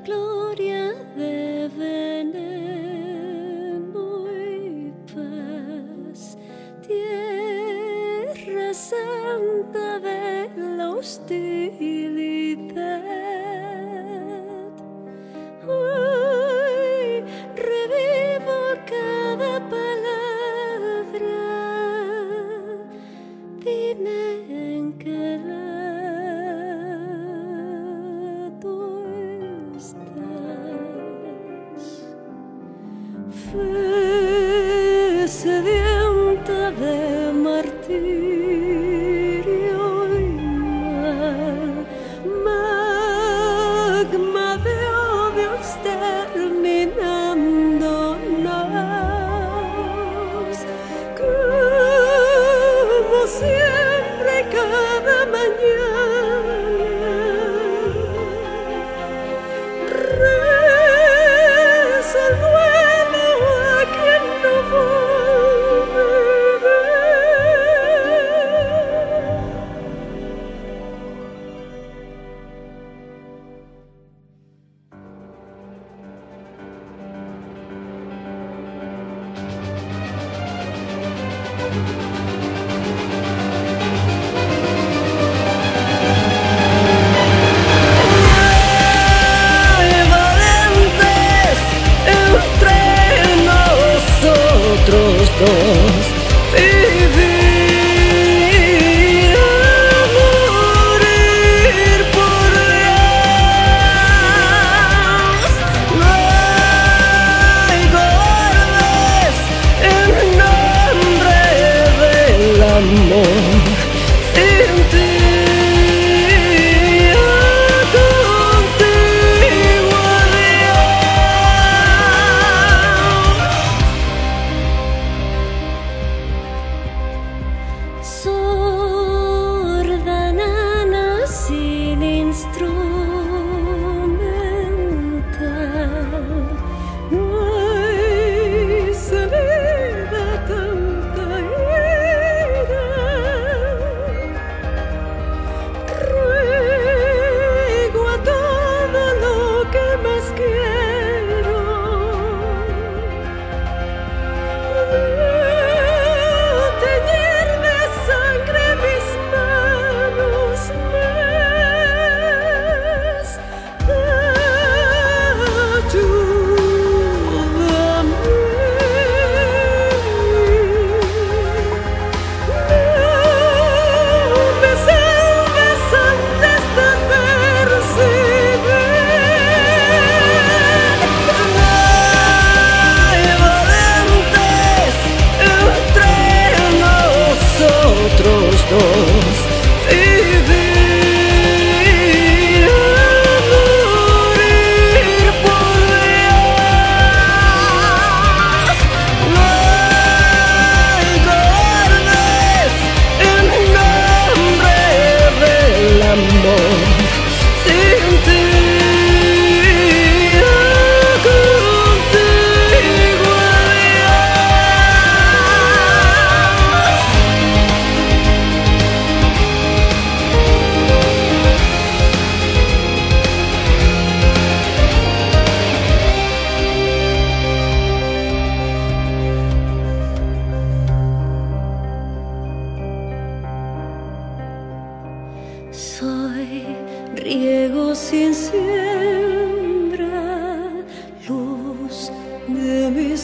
gloria de veneno y paz, tierra santa de la hostilidad. Hoy revivo cada palabra, dime en qué lado estás. Fe sedienta de martirio y mal, magma de odio exterminándonos, como siempre cada mañana. Reza el duelo a quien no vuelve. Valientes entre nosotros dos, vivir a morir por Dios. No hay cobardes en nombre del amor. Sin ti contigo adiós. Sorda nana sin instrumental, no hay salida a tanta ira. Ruego a todo lo que más quiero, teñir de sangre mis manos más. Ayúdame, no me salves antes de percibir. No hay valientes entre nosotros dos, vivir a morir por Dios. No hay cobardes en nombre del amor. Sin ti contigo soy riego sin siembra, luz de mis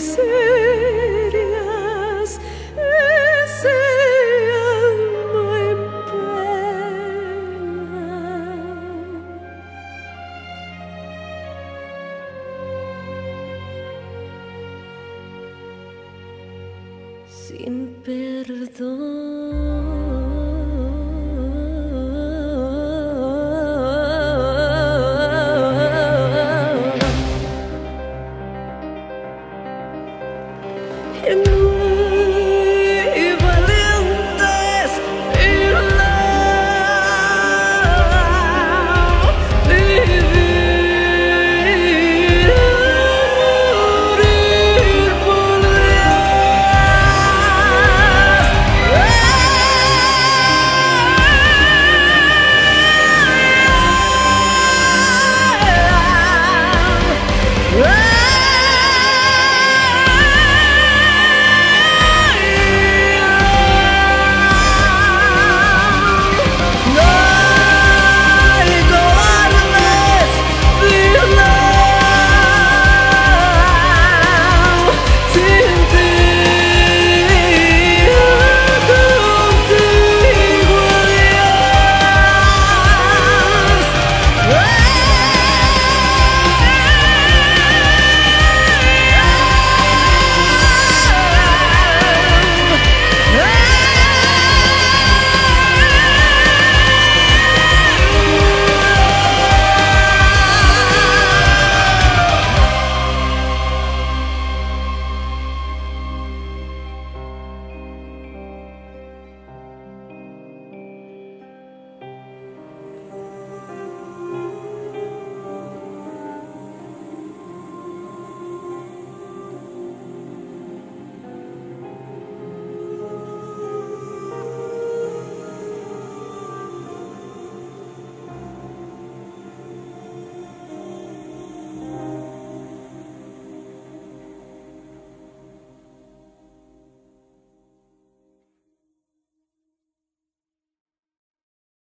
miserias, ese alma en pena. Sin perdón.